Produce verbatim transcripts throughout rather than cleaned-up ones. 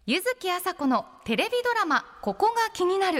柚木麻子のテレビドラマここが気になる。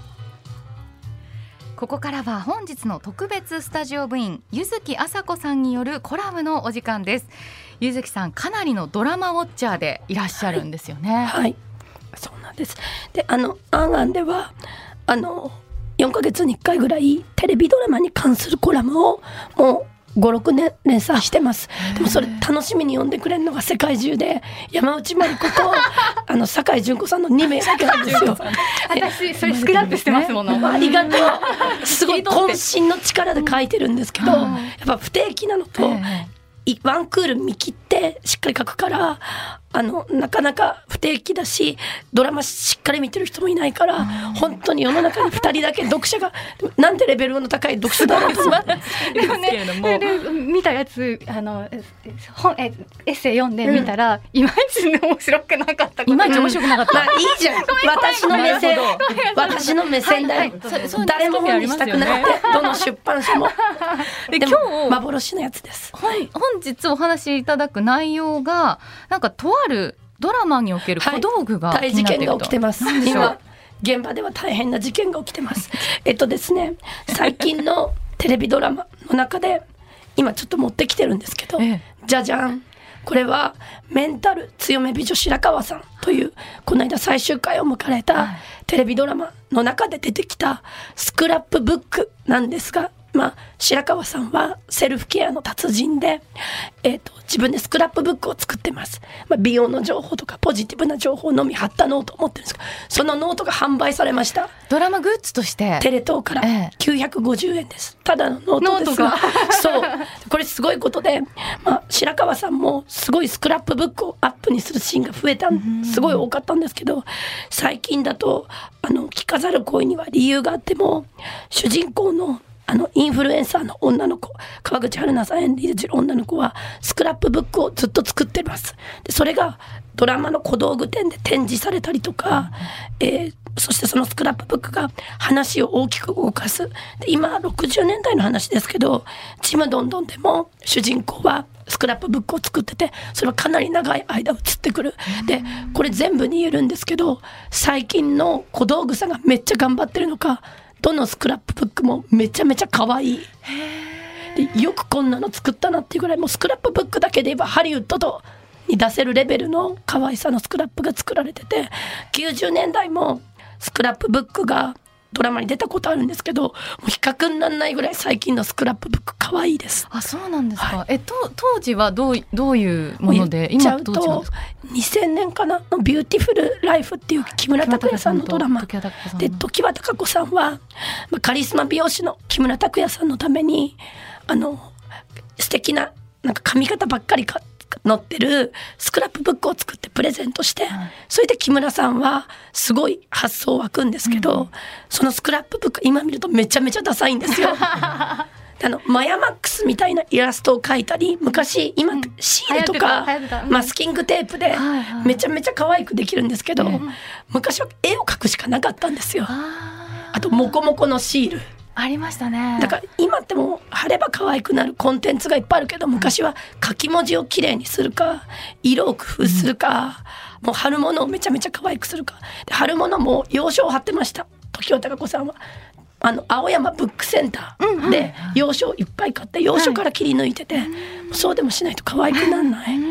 ここからは本日の特別スタジオ部員柚木麻子さんによるコラムのお時間です。柚木さん、かなりのドラマウォッチャーでいらっしゃるんですよね。 はい、はい、そうなんです。で、あのアンアンではあのよんかげつにいっかいぐらいテレビドラマに関するコラムをもうご、ろくねん連載してます。でもそれ楽しみに読んでくれるのが世界中で山内まり子とあの酒井純子さんのにめいだけなんですよ。 私それスクラップしてますもの、 ね、ありがとう。すごい渾身の力で書いてるんですけど、やっぱ不定期なのと、ワンクール見切ってしっかり書くからあのなかなか不定期だし、ドラマしっかり見てる人もいないから、本当に世の中にふたりだけ読者がなんてレベルの高い読者だろうと思ってでもね、で見たやつあの本えエッセイ読んでみたら、うん、いまいち面白くなかった。 いまいち面白くなかった、 うん、まあいいじゃん。私の目線私の目線だよ、はいはい、誰も本にしたくなくて、ね、どの出版社もででも今日幻のやつです。 はい、本日お話しいただく内容がなんかとあるドラマにおける小道具が、 はい、大事件が起きてます。今現場では大変な事件が起きてますえっとですね最近のテレビドラマの中で今ちょっと持ってきてるんですけど、ええ、じゃじゃん。これはメンタル強め美女白川さんというこの間最終回を迎えたテレビドラマの中で出てきたスクラップブックなんですが、まあ、白川さんはセルフケアの達人で、えーと、自分でスクラップブックを作ってます。まあ、美容の情報とかポジティブな情報のみ貼ったノートを持ってるんですが、そのノートが販売されました。 ドラマグッズとしてテレ東からきゅうひゃくごじゅうえんです。ただのノートですが、そうこれすごいことで、まあ、白川さんもすごいスクラップブックをアップにするシーンが増えたすごい多かったんですけど、最近だとあの着飾る恋には理由があっても、主人公のあのインフルエンサーの女の子、川口春奈さん演じる女の子はスクラップブックをずっと作ってます。でそれがドラマの小道具店で展示されたりとか、うんえー、そしてそのスクラップブックが話を大きく動かす。で今ろくじゅうねんだいの話ですけど、ちむどんどんでも主人公はスクラップブックを作ってて、それはかなり長い間映ってくる。でこれ全部に言えるんですけど、最近の小道具さんがめっちゃ頑張ってるのか、どのスクラップブックもめちゃめちゃ可愛い。でよくこんなの作ったなっていうぐらい、もうスクラップブックだけで言えばハリウッドとに出せるレベルの可愛さのスクラップが作られてて、きゅうじゅうねんだいもスクラップブックがドラマに出たことあるんですけど、もう比較にならないぐらい最近のスクラップブック可愛いです。 あ、そうなんですか。 はい、 えと当時はどう、どういうもので、今どう違うんですか。 にせんねんかなのビューティフルライフっていう木村拓哉さんのドラマで、常盤貴子さんは、まあ、カリスマ美容師の木村拓哉さんのためにあの素敵ななんか髪型ばっかりか載ってるスクラップブックを作ってプレゼントして、うん、それで木村さんはすごい発想湧くんですけど、うん、そのスクラップブック今見るとめちゃめちゃダサいんですよあのマヤマックスみたいなイラストを描いたり、昔今、うん、シールとかマスキングテープでめちゃめちゃ可愛くできるんですけど、うん、昔は絵を描くしかなかったんですよ。あ, あとモコモコのシールありましたね。 だから今ってもう貼れば可愛くなるコンテンツがいっぱいあるけど、昔は書き文字をきれいにするか色を工夫するか、うん、もう貼るものをめちゃめちゃ可愛くするかで、貼るものも洋書を貼ってました。常盤貴子さんはあの青山ブックセンターで洋書をいっぱい買って洋書から切り抜いてて、はい、そうでもしないと可愛くならない、うん、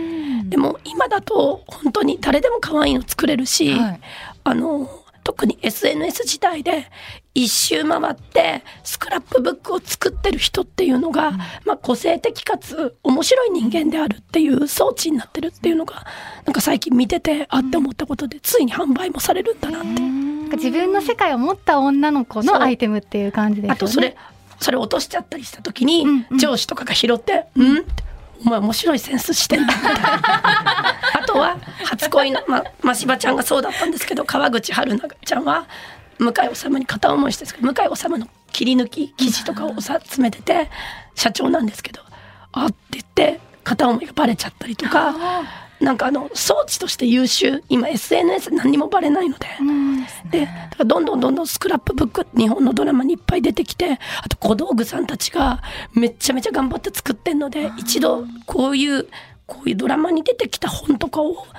でも今だと本当に誰でも可愛いの作れるし、はい、あの特に エスエヌエス 時代で一周回ってスクラップブックを作ってる人っていうのが、うんまあ、個性的かつ面白い人間であるっていう装置になってるっていうのがなんか最近見ててあって思ったことで、ついに販売もされるんだなって。 自分の世界を持った女の子のアイテムっていう感じですよね。 あとそれそれ落としちゃったりした時に、うんうん、上司とかが拾って「うん?」ってお前面白いセンスしてんだみたいなあとは初恋のまましばちゃんがそうだったんですけど、川口春奈ちゃんは向井治に片思いしてるんですけど、向井治の切り抜き記事とかを集めてて社長なんですけど、あって言って片思いがバレちゃったりとか、なんかあの装置として優秀、今 エスエヌエス 何にもバレないので、うんですね、でだからどんどんどんどんスクラップブック日本のドラマにいっぱい出てきて、あと小道具さんたちがめちゃめちゃ頑張って作ってんので、一度こういうこういうドラマに出てきた本とかを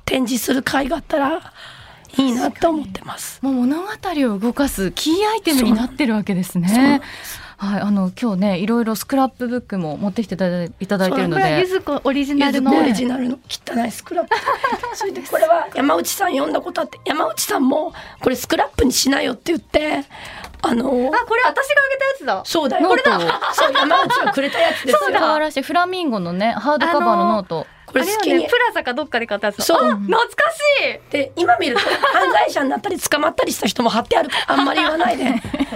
展示する会があったらいいなと思ってます。 もう物語を動かすキーアイテムになってるわけですね。はい、あの今日ねいろいろスクラップブックも持ってきていただいているので、 これはゆずこオリジナルのオリジナルの汚いスクラップそれでこれは山内さん読んだことあって、山内さんもこれスクラップにしなよって言ってあのー、 あこれ私があげたやつだ。 そうだよ、 これだそう山内がくれたやつですよ。 そうだ、可愛らしいフラミンゴのねハードカバーのノート、 これ好きに、 ね、プラザかどっかで買ったやつだ。 そうあ懐かしい。 で今見ると犯罪者になったり捕まったりした人も貼ってあるからあんまり言わないで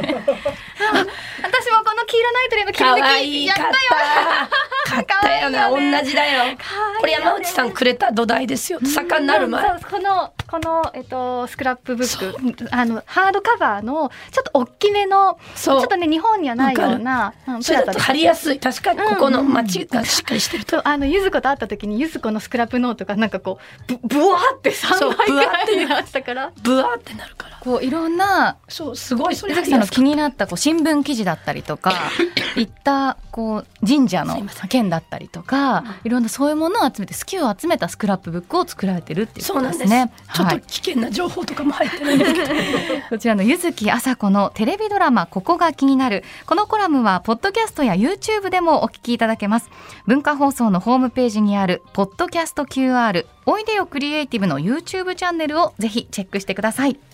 私もこの黄色ナイトレの切り抜きかわいいやったよ。 買ったよな、 かわいいよね同じだよ。これ山内さんくれた土台ですよ、盛んなる前。 そうこのこの、えっと、スクラップブックあのハードカバーのちょっと大きめのちょっとね日本にはないような、うん、 それだと貼りやすい。確かにここの街がしっかりしてると、 うんうん、あのゆず子と会った時にゆず子のスクラップノートがなんかこうぶぶわーってさんばいぐらいになったからブワーってなるから、 こういろんなそうすごいそれゆずきさんの気になったこう新聞記事だったりとか行ったこう神社の件だったりとか、いろんなそういうものを集めてスキューを集めたスクラップブックを作られてるっていうことですね。 そうなんです、ちょっと危険な情報とかも入ってるんですけどこちらの柚木麻子のテレビドラマここが気になる、このコラムはポッドキャストや YouTube でもお聞きいただけます。文化放送のホームページにあるポッドキャスト キューアール おいでよクリエイティブの YouTube チャンネルをぜひチェックしてください。